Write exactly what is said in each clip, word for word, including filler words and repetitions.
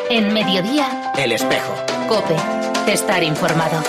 En Mediodía, El Espejo. COPE. Estar informado.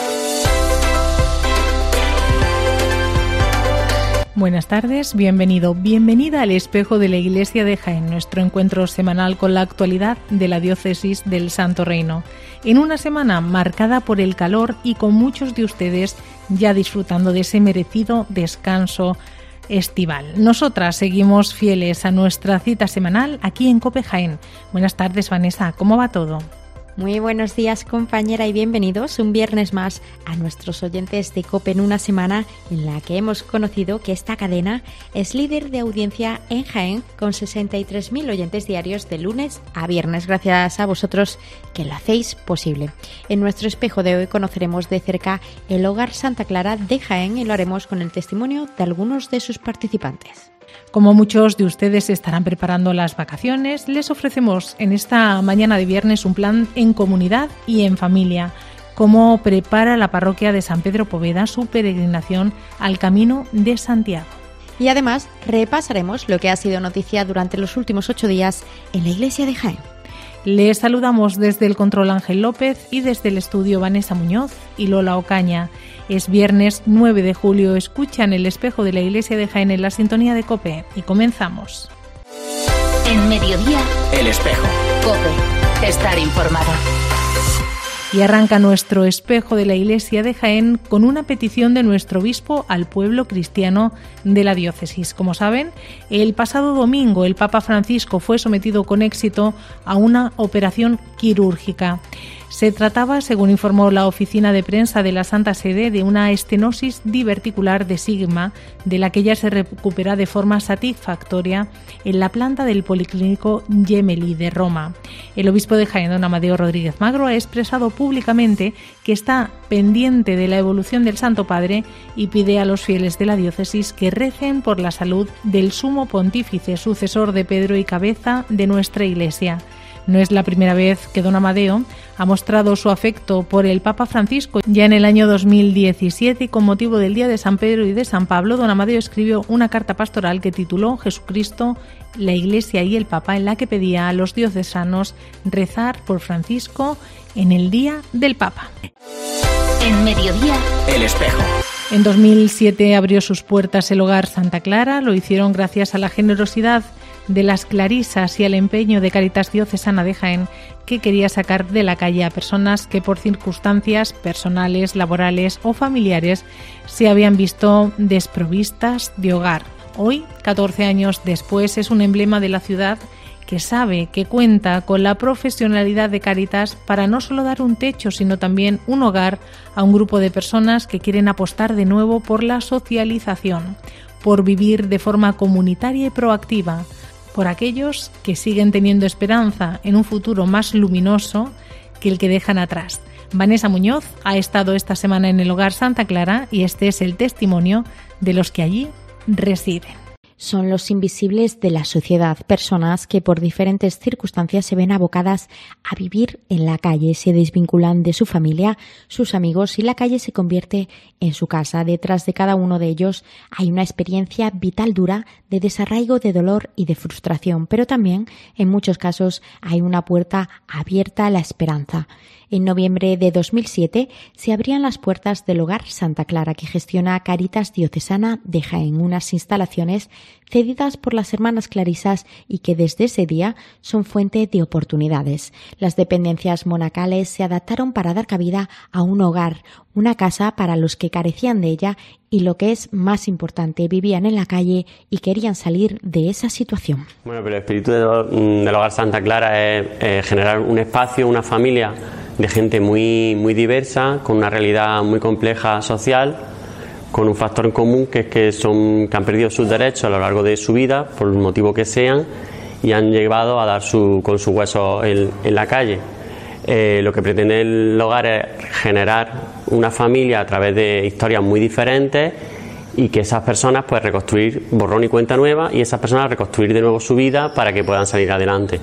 Buenas tardes, bienvenido, bienvenida al Espejo de la Iglesia de Jaén, nuestro encuentro semanal con la actualidad de la Diócesis del Santo Reino. En una semana marcada por el calor y con muchos de ustedes ya disfrutando de ese merecido descanso estival. Nosotras seguimos fieles a nuestra cita semanal aquí en COPE Jaén. Buenas tardes, Vanessa, ¿cómo va todo? Muy buenos días, compañera, y bienvenidos un viernes más a nuestros oyentes de COPE en una semana en la que hemos conocido que esta cadena es líder de audiencia en Jaén con sesenta y tres mil oyentes diarios de lunes a viernes, gracias a vosotros que lo hacéis posible. En nuestro espejo de hoy conoceremos de cerca el Hogar Santa Clara de Jaén y lo haremos con el testimonio de algunos de sus participantes. Como muchos de ustedes estarán preparando las vacaciones, les ofrecemos en esta mañana de viernes un plan en comunidad y en familia. Cómo prepara la parroquia de San Pedro Poveda su peregrinación al Camino de Santiago. Y además repasaremos lo que ha sido noticia durante los últimos ocho días en la Iglesia de Jaén. Les saludamos desde el control Ángel López y desde el estudio Vanessa Muñoz y Lola Ocaña. Es viernes nueve de julio, escuchan el Espejo de la Iglesia de Jaén en la sintonía de COPE y comenzamos. En Mediodía, El Espejo. COPE. Estar informado. Y arranca nuestro Espejo de la Iglesia de Jaén con una petición de nuestro obispo al pueblo cristiano de la diócesis. Como saben, el pasado domingo el Papa Francisco fue sometido con éxito a una operación quirúrgica. Se trataba, según informó la oficina de prensa de la Santa Sede, de una estenosis diverticular de sigma, de la que ya se recupera de forma satisfactoria en la planta del Policlínico Gemelli de Roma. El obispo de Jaén, don Amadeo Rodríguez Magro, ha expresado públicamente que está pendiente de la evolución del Santo Padre y pide a los fieles de la diócesis que recen por la salud del sumo pontífice, sucesor de Pedro y cabeza de nuestra Iglesia. No es la primera vez que don Amadeo ha mostrado su afecto por el Papa Francisco. Ya en el año dos mil diecisiete, y con motivo del Día de San Pedro y de San Pablo, don Amadeo escribió una carta pastoral que tituló Jesucristo, la Iglesia y el Papa, en la que pedía a los diocesanos rezar por Francisco en el Día del Papa. En Mediodía, El Espejo. En dos mil siete abrió sus puertas el Hogar Santa Clara. Lo hicieron gracias a la generosidad de las clarisas y al empeño de Cáritas Diocesana de Jaén, que quería sacar de la calle a personas que por circunstancias personales, laborales o familiares se habían visto desprovistas de hogar. Hoy, catorce años después, es un emblema de la ciudad que sabe que cuenta con la profesionalidad de Cáritas para no solo dar un techo, sino también un hogar a un grupo de personas que quieren apostar de nuevo por la socialización, por vivir de forma comunitaria y proactiva, por aquellos que siguen teniendo esperanza en un futuro más luminoso que el que dejan atrás. Vanessa Muñoz ha estado esta semana en el Hogar Santa Clara y este es el testimonio de los que allí residen. Son los invisibles de la sociedad, personas que por diferentes circunstancias se ven abocadas a vivir en la calle, se desvinculan de su familia, sus amigos y la calle se convierte en su casa. Detrás de cada uno de ellos hay una experiencia vital dura de desarraigo, de dolor y de frustración, pero también en muchos casos hay una puerta abierta a la esperanza. En noviembre de dos mil siete se abrían las puertas del Hogar Santa Clara, que gestiona Cáritas Diocesana de Jaén, unas instalaciones cedidas por las hermanas clarisas y que desde ese día son fuente de oportunidades. Las dependencias monacales se adaptaron para dar cabida a un hogar, una casa para los que carecían de ella y, lo que es más importante, vivían en la calle y querían salir de esa situación. Bueno, pero el espíritu del Hogar Santa Clara es eh, generar un espacio, una familia de gente muy, muy diversa, con una realidad muy compleja social, con un factor en común que es que son que han perdido sus derechos a lo largo de su vida, por el motivo que sean, y han llevado a dar su, con sus huesos en, en la calle. Eh, lo que pretende el hogar es generar una familia a través de historias muy diferentes y que esas personas pues reconstruir borrón y cuenta nueva y esas personas reconstruir de nuevo su vida para que puedan salir adelante.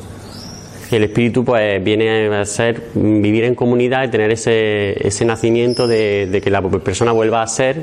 El espíritu pues viene a ser vivir en comunidad y tener ese, ese nacimiento de, de que la persona vuelva a ser,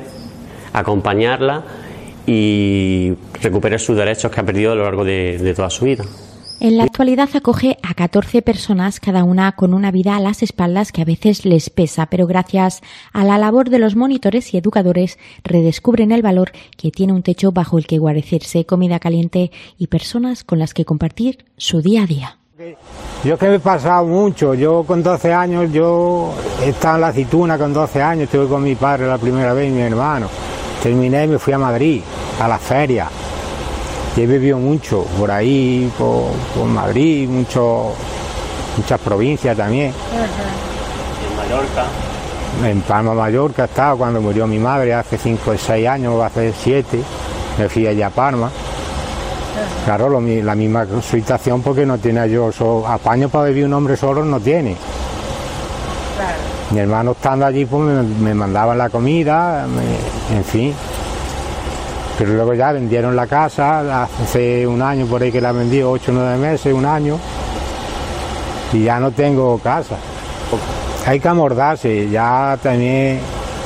acompañarla y recuperar sus derechos que ha perdido a lo largo de, de toda su vida. En la actualidad acoge a catorce personas, cada una con una vida a las espaldas que a veces les pesa, pero gracias a la labor de los monitores y educadores redescubren el valor que tiene un techo bajo el que guarecerse, comida caliente y personas con las que compartir su día a día. Yo que me he pasado mucho, yo con doce años, yo he estado en la aceituna con doce años, estuve con mi padre la primera vez y mi hermano, terminé y me fui a Madrid, a las ferias. Y he vivido mucho por ahí, por, por Madrid, mucho, muchas provincias también. En Mallorca. En Palma, Mallorca he estado cuando murió mi madre hace cinco o seis años, o hace siete, me fui allá a Palma. Claro, lo, la misma situación porque no tiene yo, so, apaño para vivir un hombre solo no tiene. Claro. Mi hermano estando allí pues me, me mandaban la comida, me, en fin. Pero luego ya vendieron la casa, hace un año por ahí que la vendí, ocho o nueve meses, un año, y ya no tengo casa. Hay que amordarse, ya también,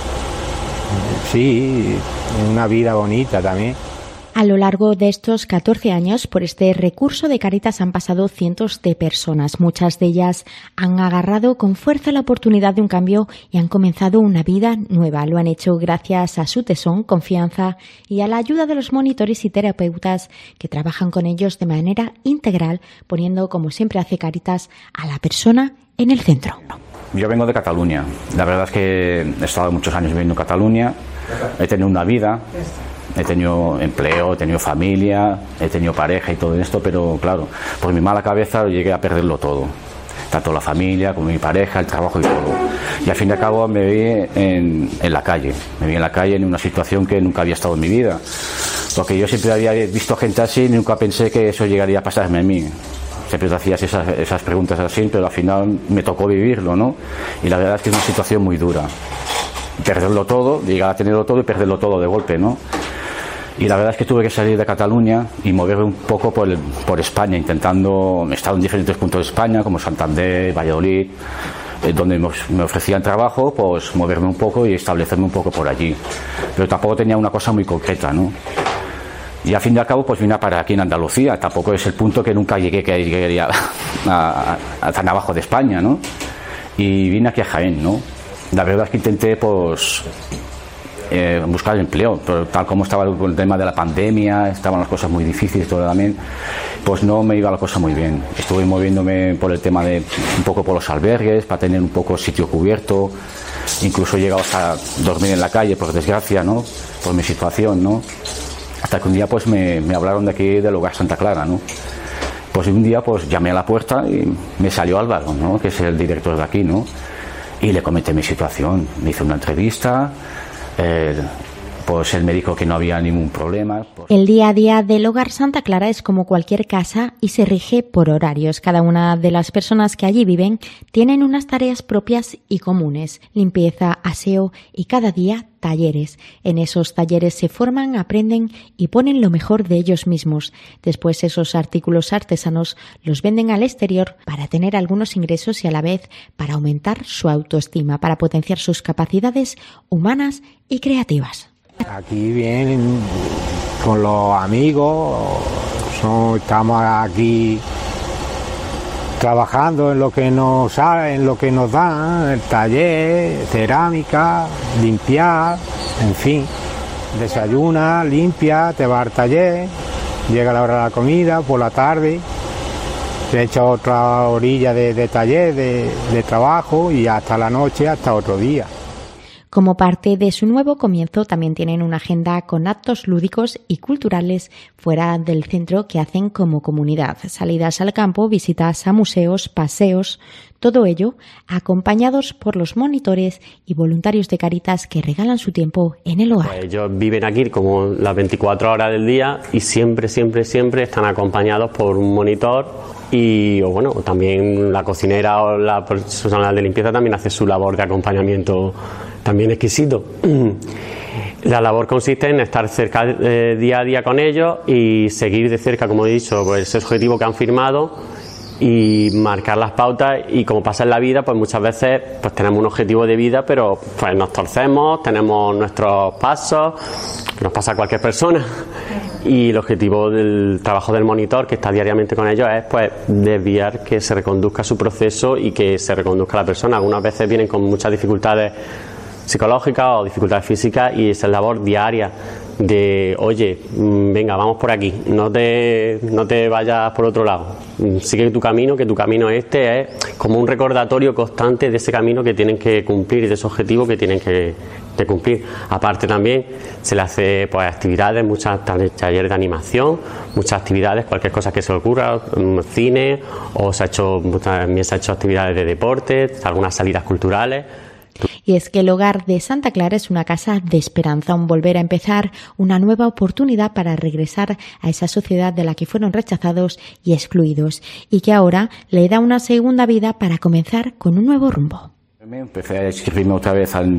sí, una vida bonita también. A lo largo de estos catorce años, por este recurso de Cáritas han pasado cientos de personas. Muchas de ellas han agarrado con fuerza la oportunidad de un cambio y han comenzado una vida nueva. Lo han hecho gracias a su tesón, confianza y a la ayuda de los monitores y terapeutas que trabajan con ellos de manera integral, poniendo, como siempre hace Cáritas, a la persona en el centro. Yo vengo de Cataluña. La verdad es que he estado muchos años viviendo en Cataluña. He tenido una vida. He tenido empleo, he tenido familia, he tenido pareja y todo esto, pero claro, por mi mala cabeza llegué a perderlo todo. Tanto la familia como mi pareja, el trabajo y todo. Y al fin y al cabo me vi en, en la calle. Me vi en la calle en una situación que nunca había estado en mi vida. Porque yo siempre había visto gente así y nunca pensé que eso llegaría a pasarme a mí. Siempre te hacías esas, esas preguntas así, pero al final me tocó vivirlo, ¿no? Y la verdad es que es una situación muy dura. Perderlo todo, llegar a tenerlo todo y perderlo todo de golpe, ¿no? Y la verdad es que tuve que salir de Cataluña y moverme un poco por, el, por España, intentando, he estado en diferentes puntos de España, como Santander, Valladolid, eh, donde me ofrecían trabajo, pues moverme un poco y establecerme un poco por allí. Pero tampoco tenía una cosa muy concreta, ¿no? Y al fin y al cabo, pues vine a parar aquí en Andalucía. Tampoco es el punto que nunca llegué, que llegué a, a, a tan abajo de España, ¿no? Y vine aquí a Jaén, ¿no? La verdad es que intenté, pues... Eh, buscar el empleo, pero tal como estaba el tema de la pandemia, estaban las cosas muy difíciles todo también, pues no me iba la cosa muy bien. Estuve moviéndome por el tema de un poco por los albergues para tener un poco sitio cubierto, incluso he llegado hasta dormir en la calle por desgracia, ¿no? Por mi situación, ¿no? Hasta que un día pues me, me hablaron de aquí del Hogar Santa Clara, ¿no? Pues un día pues llamé a la puerta y me salió Álvaro, ¿no? Que es el director de aquí, ¿no? Y le comenté mi situación, me hizo una entrevista. Eh, pues él me dijo que no había ningún problema. Pues... El día a día del Hogar Santa Clara es como cualquier casa y se rige por horarios. Cada una de las personas que allí viven tienen unas tareas propias y comunes: limpieza, aseo y cada día talleres. En esos talleres se forman, aprenden y ponen lo mejor de ellos mismos. Después esos artículos artesanos los venden al exterior para tener algunos ingresos y a la vez para aumentar su autoestima, para potenciar sus capacidades humanas y creativas. Aquí vienen con los amigos, son, estamos aquí trabajando en lo que nos en lo que nos dan, el taller, cerámica, limpiar, en fin, desayuna, limpia, te va al taller, llega la hora de la comida, por la tarde se echa otra orilla de, de taller, de, de trabajo y hasta la noche, hasta otro día. Como parte de su nuevo comienzo, también tienen una agenda con actos lúdicos y culturales fuera del centro que hacen como comunidad. Salidas al campo, visitas a museos, paseos, todo ello acompañados por los monitores y voluntarios de Cáritas que regalan su tiempo en el hogar. Pues ellos viven aquí como las veinticuatro horas del día y siempre, siempre, siempre están acompañados por un monitor. Y o bueno, también la cocinera o la persona de limpieza también hace su labor de acompañamiento también exquisito. La labor consiste en estar cerca eh, día a día con ellos y seguir de cerca, como he dicho, pues ese objetivo que han firmado y marcar las pautas. Y como pasa en la vida, pues muchas veces pues tenemos un objetivo de vida, pero pues nos torcemos, tenemos nuestros pasos, que nos pasa a cualquier persona. y el objetivo del trabajo del monitor, que está diariamente con ellos, es pues desviar que se reconduzca su proceso y que se reconduzca la persona. Algunas veces vienen con muchas dificultades psicológicas o dificultades físicas y esa es labor diaria de, oye, venga, vamos por aquí, no te, no te vayas por otro lado, sigue tu camino, que tu camino este es como un recordatorio constante de ese camino que tienen que cumplir y de ese objetivo que tienen que, que cumplir. Aparte también se le hace pues actividades, muchas talleres de animación, muchas actividades, cualquier cosa que se le ocurra, cine, o se ha hecho, también se ha hecho actividades de deporte, algunas salidas culturales. Y es que el hogar de Santa Clara es una casa de esperanza, un volver a empezar, una nueva oportunidad para regresar a esa sociedad de la que fueron rechazados y excluidos, y que ahora le da una segunda vida para comenzar con un nuevo rumbo. Empecé a inscribirme otra vez al,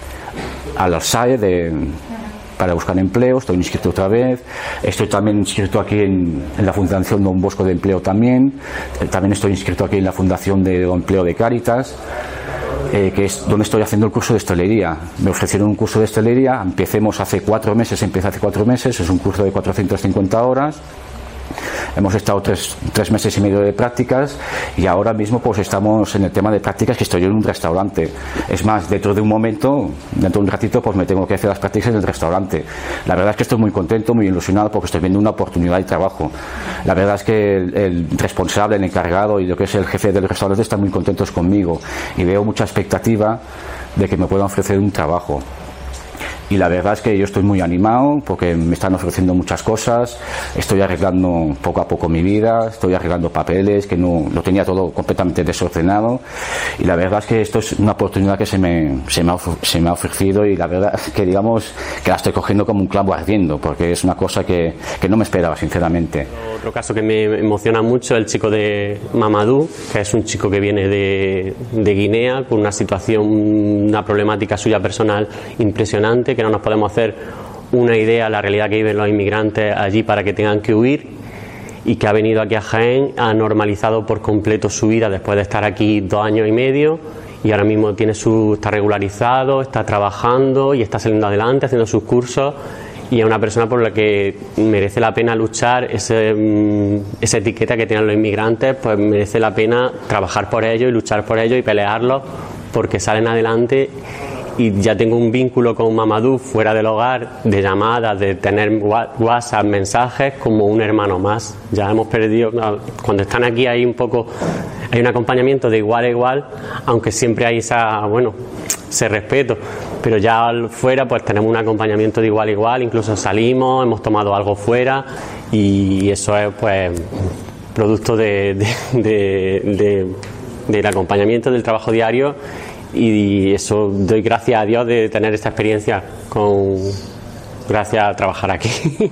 al ARSAE de, para buscar empleo, estoy inscrito otra vez, estoy también inscrito aquí en, en la Fundación Don Bosco de Empleo también, también estoy inscrito aquí en la Fundación de Empleo de Cáritas. Eh, que es donde estoy haciendo el curso de hostelería. Me ofrecieron un curso de hostelería, empecemos hace cuatro meses, empecé hace cuatro meses, es un curso de cuatrocientas cincuenta horas. Hemos estado tres, tres meses y medio de prácticas y ahora mismo pues estamos en el tema de prácticas, que estoy en un restaurante. Es más, dentro de un momento, dentro de un ratito, pues me tengo que hacer las prácticas en el restaurante. La verdad es que estoy muy contento, muy ilusionado porque estoy viendo una oportunidad de trabajo. La verdad es que el, el responsable, el encargado y lo que es el jefe del restaurante están muy contentos conmigo y veo mucha expectativa de que me puedan ofrecer un trabajo. Y la verdad es que yo estoy muy animado porque me están ofreciendo muchas cosas, estoy arreglando poco a poco mi vida, estoy arreglando papeles, que no lo tenía todo completamente desordenado, y la verdad es que esto es una oportunidad que se me, se me, ha, se me ha ofrecido, y la verdad es que digamos que la estoy cogiendo como un clavo ardiendo, porque es una cosa que, que no me esperaba, sinceramente. Otro caso que me emociona mucho es el chico de Mamadou, que es un chico que viene de, de Guinea con una situación, una problemática suya personal impresionante, que no nos podemos hacer una idea de la realidad que viven los inmigrantes allí para que tengan que huir, y que ha venido aquí a Jaén, ha normalizado por completo su vida después de estar aquí dos años y medio, y ahora mismo tiene su, está regularizado, está trabajando y está saliendo adelante, haciendo sus cursos, y es una persona por la que merece la pena luchar. Ese, esa etiqueta que tienen los inmigrantes, pues merece la pena trabajar por ellos y luchar por ellos y pelearlos porque salen adelante. Y ya tengo un vínculo con Mamadou fuera del hogar, de llamadas, de tener WhatsApp, mensajes, como un hermano más. Ya hemos perdido, cuando están aquí hay un poco, hay un acompañamiento de igual a igual, aunque siempre hay esa, bueno, ese respeto, pero ya fuera pues tenemos un acompañamiento de igual a igual, incluso salimos, hemos tomado algo fuera, y eso es pues producto de, de, de, de, del acompañamiento, del trabajo diario. Y eso doy gracias a Dios de tener esta experiencia con gracias a trabajar aquí.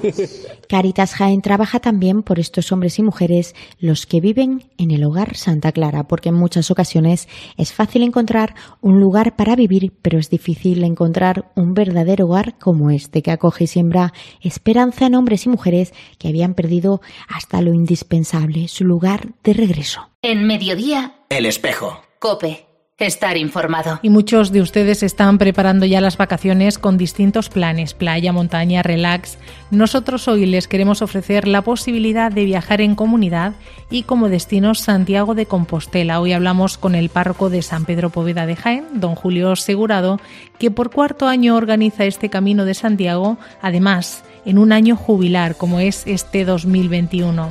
Cáritas Jaén trabaja también por estos hombres y mujeres, los que viven en el hogar Santa Clara, porque en muchas ocasiones es fácil encontrar un lugar para vivir, pero es difícil encontrar un verdadero hogar como este, que acoge y siembra esperanza en hombres y mujeres que habían perdido hasta lo indispensable, su lugar de regreso. En Mediodía, El Espejo. COPE. Estar informado. Y muchos de ustedes están preparando ya las vacaciones con distintos planes, playa, montaña, relax. Nosotros hoy les queremos ofrecer la posibilidad de viajar en comunidad y como destino Santiago de Compostela. Hoy hablamos con el párroco de San Pedro Poveda de Jaén, don Julio Segurado, que por cuarto año organiza este Camino de Santiago, además en un año jubilar como es este dos mil veintiuno.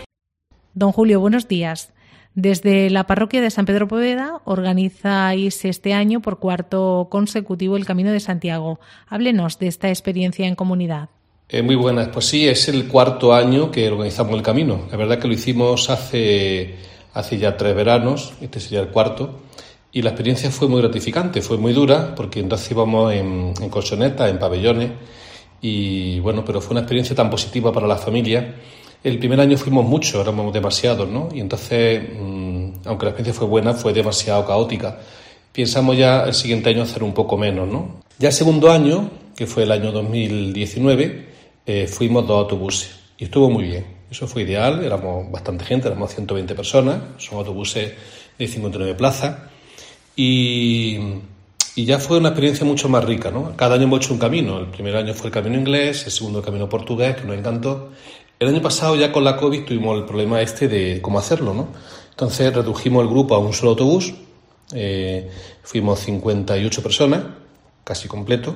Don Julio, buenos días. Desde la parroquia de San Pedro Poveda organizáis este año por cuarto consecutivo el Camino de Santiago. Háblenos de esta experiencia en comunidad. Eh, muy buenas, pues sí, es el cuarto año que organizamos el Camino. La verdad que lo hicimos hace, hace ya tres veranos, este sería el cuarto, y la experiencia fue muy gratificante, fue muy dura, porque entonces íbamos en, en colchonetas, en pabellones, y bueno, pero fue una experiencia tan positiva para la familia. El primer año fuimos muchos, éramos demasiados, ¿no? Y entonces, mmm, aunque la experiencia fue buena, fue demasiado caótica. Pensamos ya el siguiente año hacer un poco menos, ¿no? Ya el segundo año, que fue el año dos mil diecinueve, eh, fuimos dos autobuses y estuvo muy bien. Eso fue ideal, éramos bastante gente, éramos ciento veinte personas, son autobuses de cincuenta y nueve plazas y, Y ya fue una experiencia mucho más rica, ¿no? Cada año hemos hecho un camino. El primer año fue el camino inglés, el segundo el camino portugués, que nos encantó. El año pasado ya con la COVID tuvimos el problema este de cómo hacerlo, ¿no? Entonces redujimos el grupo a un solo autobús, eh, fuimos cincuenta y ocho personas, casi completo,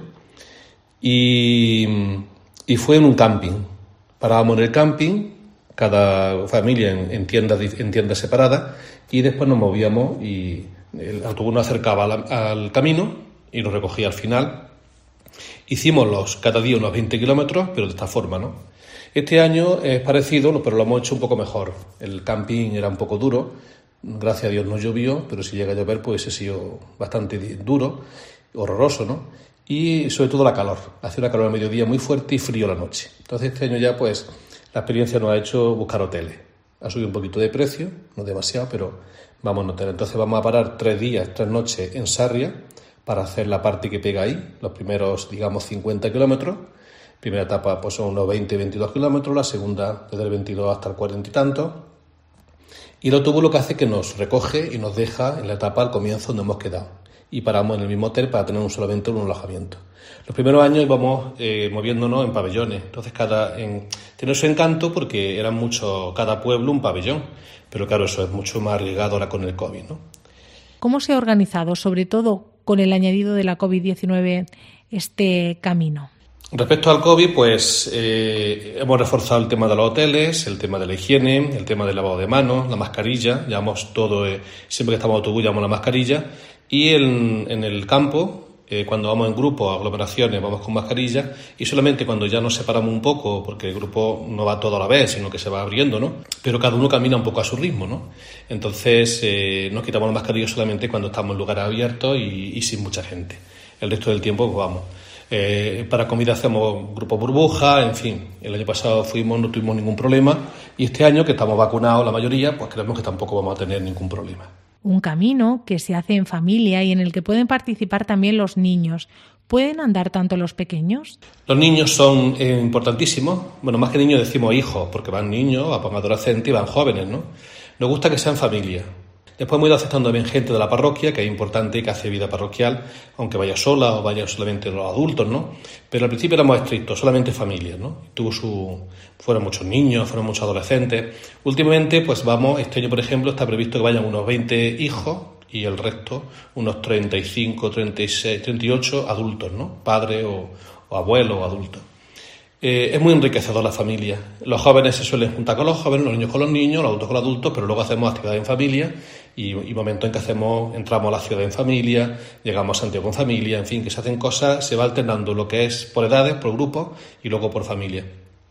y, y fue en un camping. Parábamos en el camping, cada familia en, en, tiendas, en tiendas separadas, y después nos movíamos y el autobús nos acercaba al, al camino y nos recogía al final. Hicimos los, cada día unos veinte kilómetros, pero de esta forma, ¿no? Este año es parecido, pero lo hemos hecho un poco mejor. El camping era un poco duro, gracias a Dios no llovió, pero si llega a llover pues ha sido bastante duro, horroroso, ¿no? Y sobre todo la calor, hace una calor al mediodía muy fuerte y frío la noche. Entonces este año ya pues la experiencia nos ha hecho buscar hoteles. Ha subido un poquito de precio, no demasiado, pero vamos a hotel. Entonces vamos a parar tres días, tres noches en Sarria para hacer la parte que pega ahí, los primeros, digamos, cincuenta kilómetros. Primera etapa pues son unos veinte, veintidós kilómetros, la segunda desde el veintidós hasta el cuarenta y tantos. Y el autobús lo que hace es que nos recoge y nos deja en la etapa al comienzo donde hemos quedado. Y paramos en el mismo hotel para tener un solamente un alojamiento. Los primeros años íbamos eh, moviéndonos en pabellones. Entonces cada en, tiene su encanto porque eran muchos, cada pueblo un pabellón. Pero claro, eso es mucho más arriesgado ahora con el COVID, ¿no? ¿Cómo se ha organizado, sobre todo con el añadido de la COVID diecinueve, este camino? Respecto al COVID, pues eh, hemos reforzado el tema de los hoteles, el tema de la higiene, el tema del lavado de manos, la mascarilla, llevamos todo, eh, siempre que estamos en autobús llevamos la mascarilla, y en, en el campo, eh, cuando vamos en grupo, aglomeraciones, vamos con mascarilla, y solamente cuando ya nos separamos un poco, porque el grupo no va todo a la vez, sino que se va abriendo, ¿no? Pero cada uno camina un poco a su ritmo, ¿no? Entonces eh, nos quitamos la mascarilla solamente cuando estamos en lugares abiertos y, y sin mucha gente. El resto del tiempo, pues vamos. Eh, para comida hacemos grupo burbuja, en fin, el año pasado fuimos, no tuvimos ningún problema, y este año que estamos vacunados la mayoría, pues creemos que tampoco vamos a tener ningún problema. Un camino que se hace en familia y en el que pueden participar también los niños. ¿Pueden andar tanto los pequeños? Los niños son eh, importantísimos, bueno, más que niños decimos hijos, porque van niños, van adolescentes y van jóvenes, ¿no? Nos gusta que sean familia. Después hemos ido aceptando también gente de la parroquia, que es importante, que hace vida parroquial, aunque vaya sola o vaya solamente los adultos, ¿no? Pero al principio éramos estrictos, solamente familias, ¿no? Tuvo su... Fueron muchos niños, fueron muchos adolescentes. Últimamente, pues vamos, este año, por ejemplo, está previsto que vayan unos veinte hijos y el resto, unos treinta y cinco, treinta y seis, treinta y ocho adultos, ¿no? Padres o, o abuelos o adultos. Eh, es muy enriquecedor la familia. Los jóvenes se suelen juntar con los jóvenes, los niños con los niños, los adultos con los adultos, pero luego hacemos actividades en familia y, y momentos en que hacemos, entramos a la ciudad en familia, llegamos a Santiago en familia, en fin, que se hacen cosas, se va alternando lo que es por edades, por grupos y luego por familia.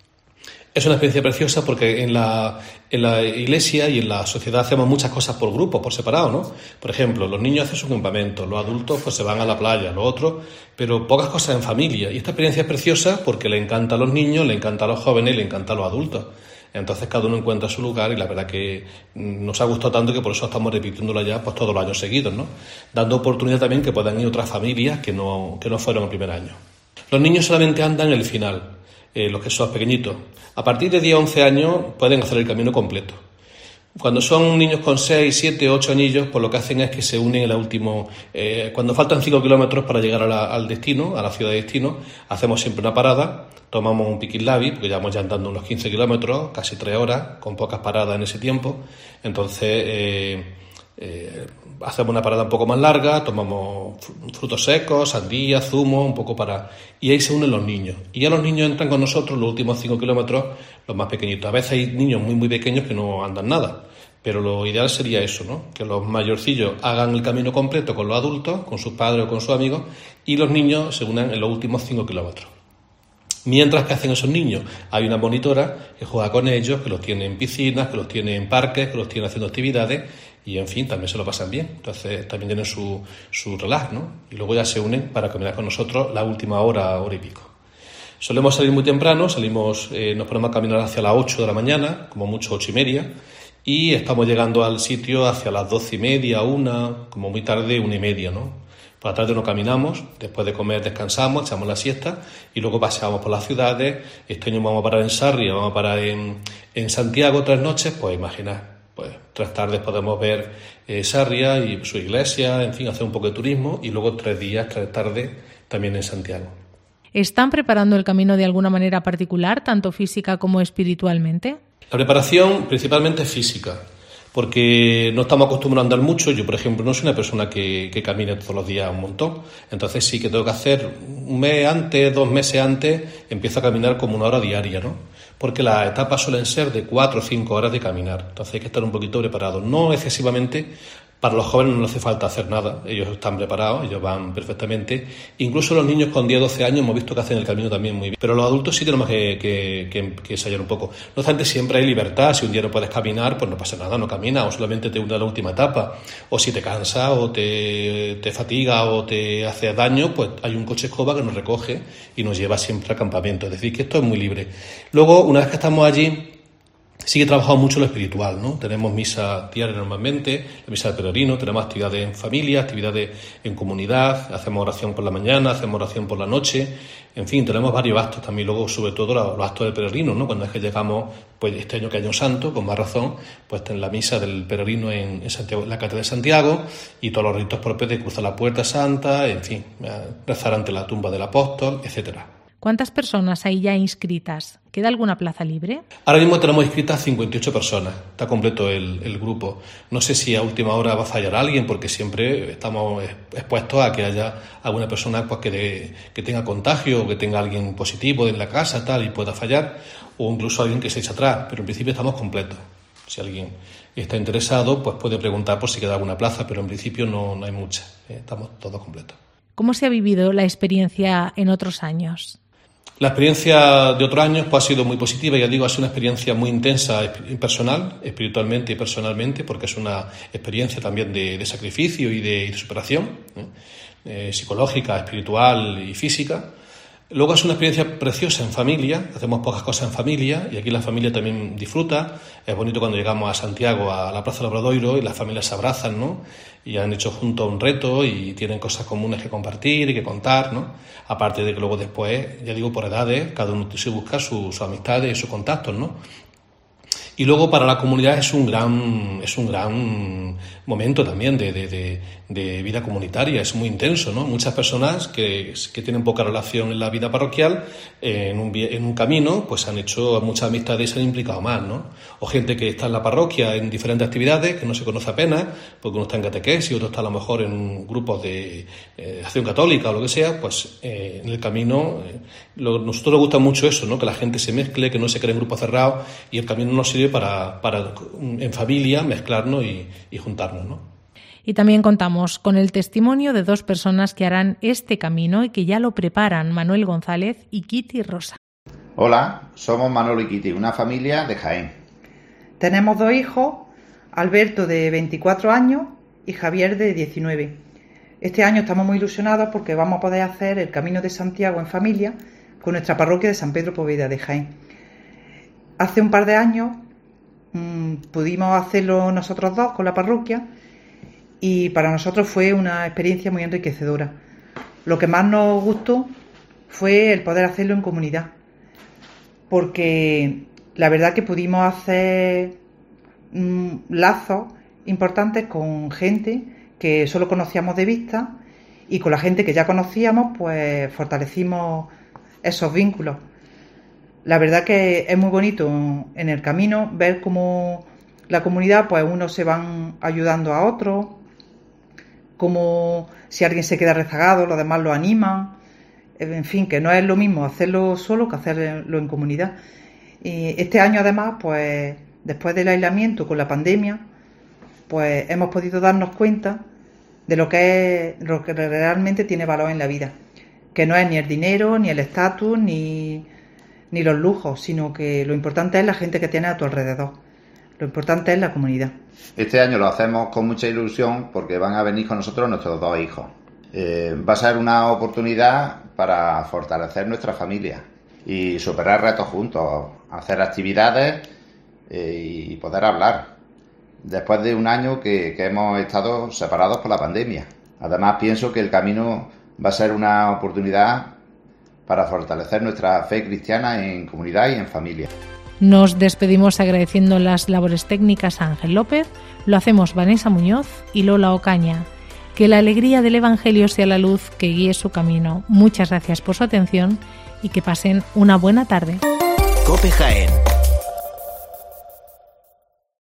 Es una experiencia preciosa porque en la, en la iglesia y en la sociedad hacemos muchas cosas por grupos, por separado, ¿no? Por ejemplo, los niños hacen su campamento, los adultos pues se van a la playa, los otros, pero pocas cosas en familia. Y esta experiencia es preciosa porque le encanta a los niños, le encanta a los jóvenes, le encanta a los adultos. Entonces cada uno encuentra su lugar y la verdad que nos ha gustado tanto que por eso estamos repitiéndolo ya pues todos los años seguidos, ¿no? Dando oportunidad también que puedan ir otras familias que no, que no fueron el primer año. Los niños solamente andan en el final. Eh, los que son pequeñitos. A partir de diez a once años pueden hacer el camino completo. Cuando son niños con seis, siete, ocho anillos, pues lo que hacen es que se unen en el último... Eh, cuando faltan cinco kilómetros para llegar a la, al destino, a la ciudad de destino, hacemos siempre una parada, tomamos un piquil-labi, porque llevamos ya andando unos quince kilómetros, casi tres horas, con pocas paradas en ese tiempo. Entonces... Eh, Eh, hacemos una parada un poco más larga, tomamos frutos secos, sandía, zumo, un poco para... Y ahí se unen los niños. Y ya los niños entran con nosotros los últimos cinco kilómetros, los más pequeñitos. A veces hay niños muy, muy pequeños que no andan nada. Pero lo ideal sería eso, ¿no? Que los mayorcillos hagan el camino completo con los adultos, con sus padres o con sus amigos, y los niños se unan en los últimos cinco kilómetros. Mientras que hacen esos niños, hay una monitora que juega con ellos, que los tiene en piscinas, que los tiene en parques, que los tiene haciendo actividades y, en fin, también se lo pasan bien. Entonces, también tienen su, su relax, ¿no? Y luego ya se unen para caminar con nosotros la última hora, hora y pico. Solemos salir muy temprano, salimos, eh, nos ponemos a caminar hacia las ocho de la mañana, como mucho ocho y media, y estamos llegando al sitio hacia las doce y media, una, como muy tarde, una y media, ¿no? Por la tarde no caminamos, después de comer descansamos, echamos la siesta y luego paseamos por las ciudades. Este año vamos a parar en Sarria, vamos a parar en, en Santiago tres noches, pues imaginar, pues tres tardes podemos ver eh, Sarria y su iglesia, en fin, hacer un poco de turismo y luego tres días, tres tardes también en Santiago. ¿Están preparando el camino de alguna manera particular, tanto física como espiritualmente? La preparación principalmente física, porque no estamos acostumbrados a andar mucho. Yo, por ejemplo, no soy una persona que, que camine todos los días un montón. Entonces sí que tengo que hacer un mes antes, dos meses antes, empiezo a caminar como una hora diaria, ¿no? Porque las etapas suelen ser de cuatro o cinco horas de caminar. Entonces hay que estar un poquito preparado. No excesivamente. Para los jóvenes no hace falta hacer nada, ellos están preparados, ellos van perfectamente. Incluso los niños con diez o doce años hemos visto que hacen el camino también muy bien. Pero los adultos sí tenemos que, que, que, que ensayar un poco. No obstante, siempre hay libertad. Si un día no puedes caminar, pues no pasa nada, no caminas, o solamente te une a la última etapa. O si te cansa, o te, te fatiga, o te hace daño, pues hay un coche escoba que nos recoge y nos lleva siempre al campamento. Es decir, que esto es muy libre. Luego, una vez que estamos allí, sí que trabajamos mucho lo espiritual, ¿no? Tenemos misa diaria normalmente, la misa del peregrino, tenemos actividades en familia, actividades en comunidad, hacemos oración por la mañana, hacemos oración por la noche, en fin, tenemos varios actos también, luego sobre todo los actos del peregrino, ¿no? Cuando es que llegamos, pues este año que Año Santo, con más razón, pues en la misa del peregrino en, en Santiago, en la Catedral de Santiago, y todos los ritos propios de cruzar la Puerta Santa, en fin, rezar ante la tumba del apóstol, etcétera. ¿Cuántas personas hay ya inscritas? ¿Queda alguna plaza libre? Ahora mismo tenemos inscritas cincuenta y ocho personas, está completo el, el grupo. No sé si a última hora va a fallar alguien, porque siempre estamos expuestos a que haya alguna persona pues, que, de, que tenga contagio o que tenga alguien positivo en la casa tal y pueda fallar, o incluso alguien que se eche atrás, pero en principio estamos completos. Si alguien está interesado, pues puede preguntar por si queda alguna plaza, pero en principio no, no hay mucha, eh, estamos todos completos. ¿Cómo se ha vivido la experiencia en otros años? La experiencia de otros años pues, ha sido muy positiva, ya digo, ha sido una experiencia muy intensa personal, espiritualmente y personalmente, porque es una experiencia también de, de sacrificio y de, y de superación, ¿eh? Eh, psicológica, espiritual y física. Luego es una experiencia preciosa en familia, hacemos pocas cosas en familia y aquí la familia también disfruta. Es bonito cuando llegamos a Santiago, a la Plaza del Obradoiro, y las familias se abrazan, ¿no? Y han hecho juntos un reto y tienen cosas comunes que compartir y que contar, ¿no? Aparte de que luego después, ya digo, por edades, cada uno se busca sus su amistades y sus contactos, ¿no? Y luego para la comunidad es un gran es un gran momento también de, de, de, de vida comunitaria, es muy intenso, ¿no? Muchas personas que, que tienen poca relación en la vida parroquial, eh, en, un, en un camino, pues han hecho muchas amistades y se han implicado más, ¿no? O gente que está en la parroquia en diferentes actividades, que no se conoce apenas, porque uno está en catequesis, otro está a lo mejor en grupos de eh, acción católica o lo que sea, pues eh, en el camino, eh, lo, nosotros nos gusta mucho eso, ¿no? Que la gente se mezcle, que no se cree en grupos cerrados, y el camino nos sirve para, para en familia mezclarnos y, y juntarnos, ¿no? Y también contamos con el testimonio de dos personas que harán este camino y que ya lo preparan, Manuel González y Kitty Rosa. Hola, somos Manolo y Kitty, una familia de Jaén. Tenemos dos hijos, Alberto de veinticuatro años y Javier de diecinueve. Este año estamos muy ilusionados porque vamos a poder hacer el Camino de Santiago en familia con nuestra parroquia de San Pedro Poveda de Jaén. Hace un par de años mmm, pudimos hacerlo nosotros dos con la parroquia y para nosotros fue una experiencia muy enriquecedora. Lo que más nos gustó fue el poder hacerlo en comunidad, porque la verdad que pudimos hacer mmm, lazos importantes con gente que solo conocíamos de vista y con la gente que ya conocíamos pues fortalecimos esos vínculos. La verdad que es muy bonito en el camino ver cómo la comunidad, pues unos se van ayudando a otros, como si alguien se queda rezagado, los demás lo animan, en fin, que no es lo mismo hacerlo solo que hacerlo en comunidad. Y este año además, pues después del aislamiento con la pandemia, pues hemos podido darnos cuenta de lo que es, lo que realmente tiene valor en la vida, que no es ni el dinero, ni el estatus, ni, ni los lujos, sino que lo importante es la gente que tienes a tu alrededor. Lo importante es la comunidad. Este año lo hacemos con mucha ilusión porque van a venir con nosotros nuestros dos hijos. Eh, va a ser una oportunidad para fortalecer nuestra familia y superar retos juntos, hacer actividades eh, y poder hablar. Después de un año que, que hemos estado separados por la pandemia. Además, pienso que el camino va a ser una oportunidad para fortalecer nuestra fe cristiana en comunidad y en familia. Nos despedimos agradeciendo las labores técnicas a Ángel López, lo hacemos Vanessa Muñoz y Lola Ocaña. Que la alegría del Evangelio sea la luz que guíe su camino. Muchas gracias por su atención y que pasen una buena tarde. COPE Jaén.